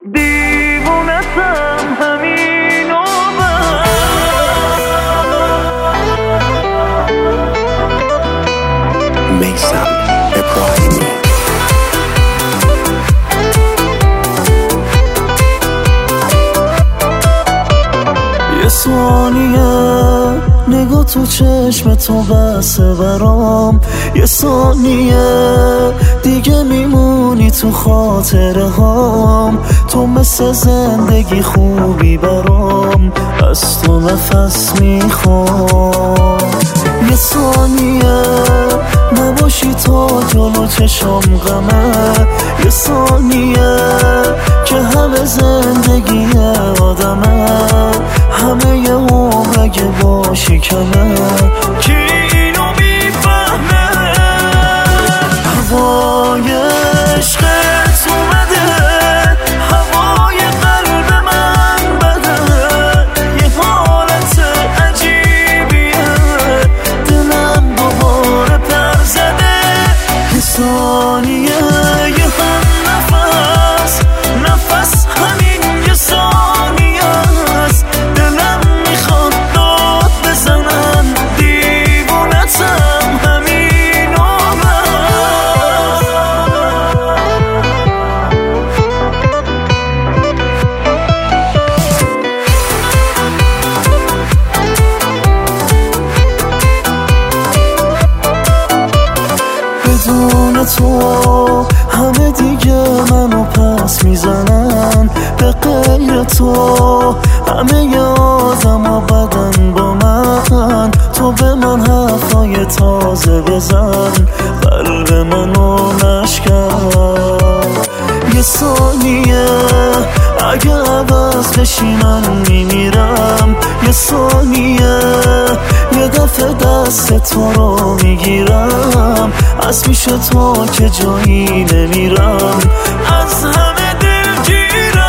دیوونتم همین و میثم ابراهیمی. یه ثانیه نگاه تو چشم تو بسه برام، یه ثانیه دیگه میمونی تو خاطره هام. تو مثل زندگی خوبی برام، از تو نفس میخوام. یه ثانیه نباشی تا جلو چشم غمه، یه ثانیه که همه زندگی آدمه، همه یه عمر اگه باشی کمه. کی اینو میفهمه؟ هوای عشقت اومده، هوای قلب من بده، یه حالت عجیبیه، دلم دوباره پر زده. یه ثانیه یه هم نفس، نفس همین یه ثانیه است. دلم میخواد داد بزنم، دیوونتم همین و بدون تو همه دیگه منو پس میزنن، به غیر تو همه ی آدم ها بدن با من. تو به من حرفای تازه بزن، قلب منو نشکن. یه ثانیه اگه عوض بشی من میمیرم، یه ثانیه یه دفعه دست تو رو میگیرم، از پیش تو که جایی نمیرم، از همه دلگیرم.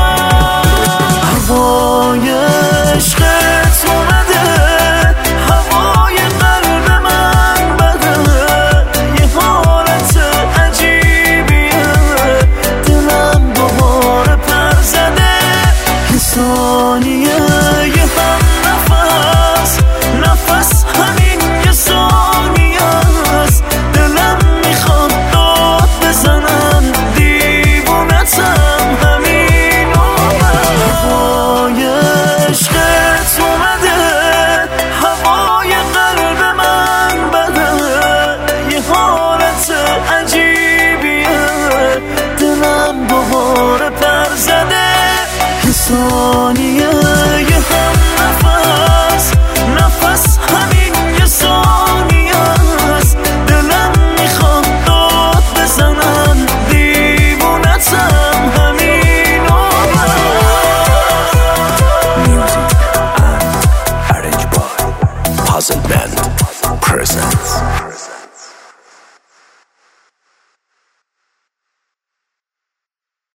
هوای عشقت اومده، هوای قلب من بده، یه حالت عجیبیه، دلم دوباره پر زده. یه ثانیه یه هم نفس، نفس همین یه ثانیه است. دلم میخواد داد بزنم، دیوونتم همین و هوای عشقت اومده، هوای قلب من بده، یه حالت عجیبیه، دلم دوباره پر زده. یه ثانیه یه هم نفس، نفس همین یه ثانیه است. دلم میخواد داد بزنم، دیوونتم همین و Music and arranged by Puzzle Band.